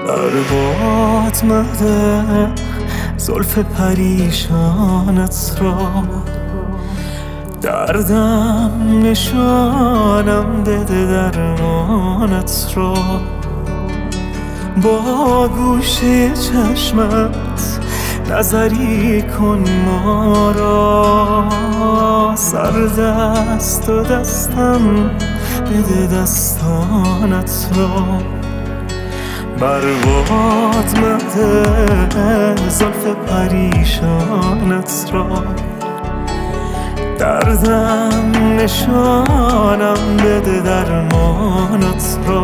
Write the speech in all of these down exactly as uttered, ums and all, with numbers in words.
بر باد مده زلف پریشانت را، دردم نشانم بده درمانت را. با گوشه چشمت نظری کن ما را، سر دست و دستم بده دستانت را. بر باد مده زلف پریشانت را، دردم نشانم بده درمانت را.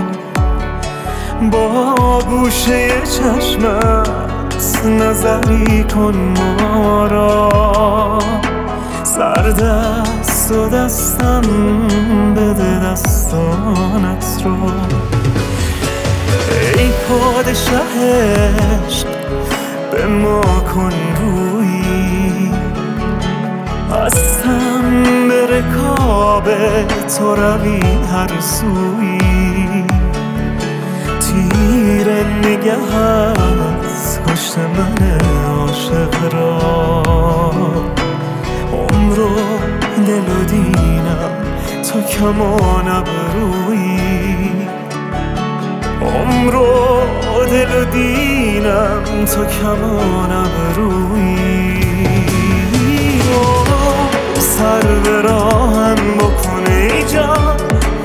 با گوشه چشمت نظری کن ما را، سر دست و دستم بده دستانت را. ای پادشه عشق به ما کن رویی، هستم به رکاب تو روی هر سویی. تیر نگهت کشت من عاشق را، عمر و دل و دینم تو کمان ابرویی. عمر و دل و دینم تو کمان ابرویی. سر به راهم بکن ای جان،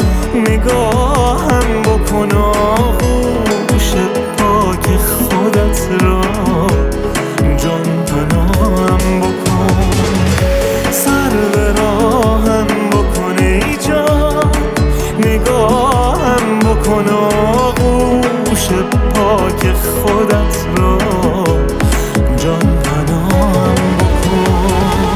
نگاهم بکن آغوش پاک خودت را. جان پناهم بکن، سر به راهم بکن ای جان، نگاهم بکن آغوش پاک خودت را. جان پناهم بکن.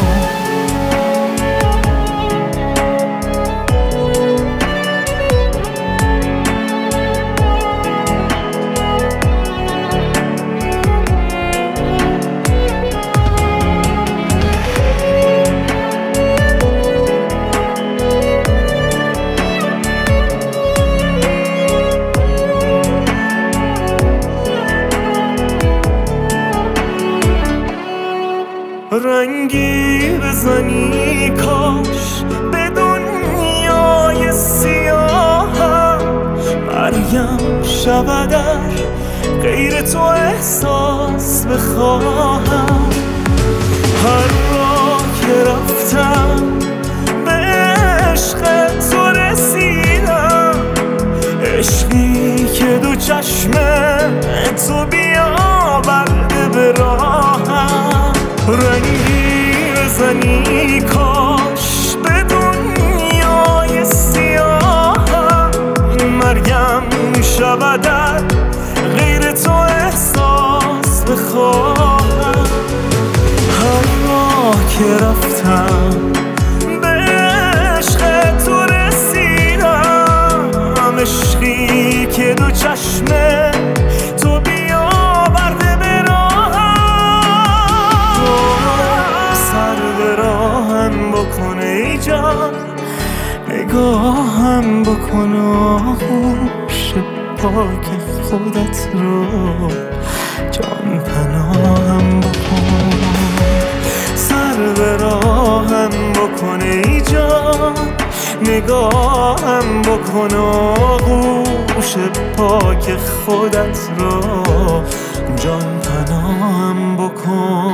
رنگی بزنی کاش به دنیای سیاهم، مریم شود در غیر تو احساس بخواهم. هر راه که رفتم به عشق تو رسیدم، عشقی که دو چشم تو بیاورده به راهم. رنگی بزنی کاش به دنیای سیاهم، مریم شود در غیر تو احساس بخواهم. هر راه که رفتم به عشق تو رسیدم، عشقی که دو چشم تو بیاورده به بکن ای جان، نگاهم بکن آغوش پاک خودت رو. جان پناهم بکن، سر به راهم بکن ای جان، نگاهم بکن آغوش پاک خودت رو. جان پناهم بکن.